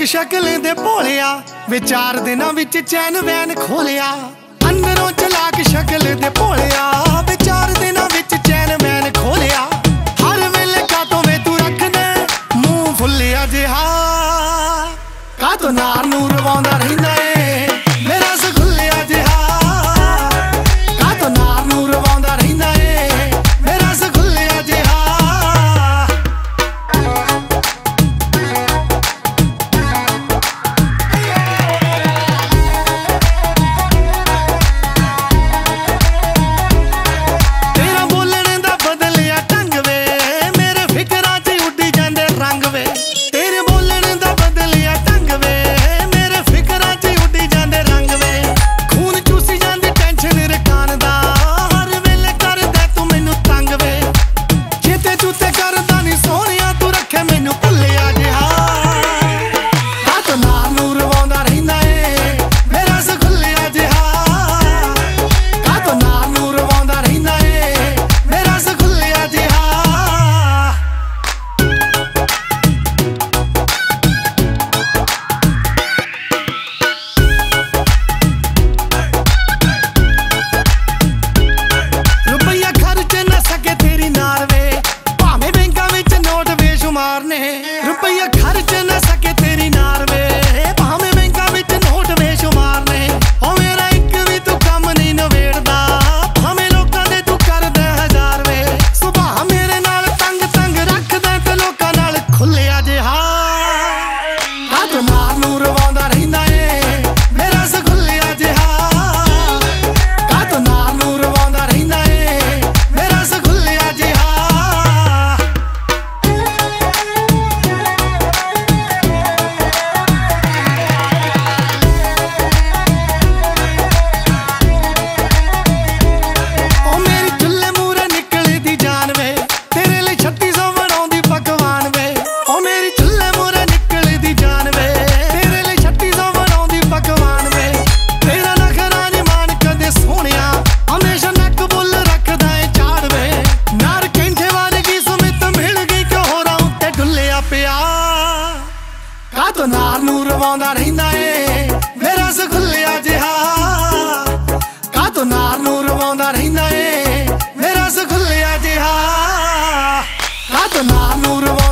शक्ल दे भोलिया वे 4 दिनां विच चैन वैन खोलिया। अंदरों चलाक शक्ल दे भोलिया वे 4 दिनां विच चैन वैन खोलिया। हर वेले कातों वे तू रख दे मुंह फुल्लिया जिहा, कातों नार नूं रवाउंदा रहिंदा ए मेरा रसगुल्लिया जिहा, कातों नार नूं रवाउंदा रहिंदा ए मेरा रसगुल्लिया जिहा। रुपया खर्च न सके तेरी नार वे भावें बैंकां विच नोट बेशुमार ने। ओ मेरा इक भी तू कम नहीं नवेड़दा भावें लोकां दे तू करदा 1000 वे। सुभाह मेरे नाल तंग तंग रखदा ते लोकां नाल खुल्लिया जिहा, कातों नार नूं रवाउंदा रहिंदा ए मेरा रसगुल्लिया जिहा, कातों नार नूं रवाउंदा रहिंदा ए मेरा रसगुल्लिया जिहा। कातों नार नूं रवाउंदा रहिंदा ए मेरा रसगुल्लिया जिहा, कातों नार नूं रवाउंदा रहिंदा ए मेरा रसगुल्लिया जिहा, कातों नार नूं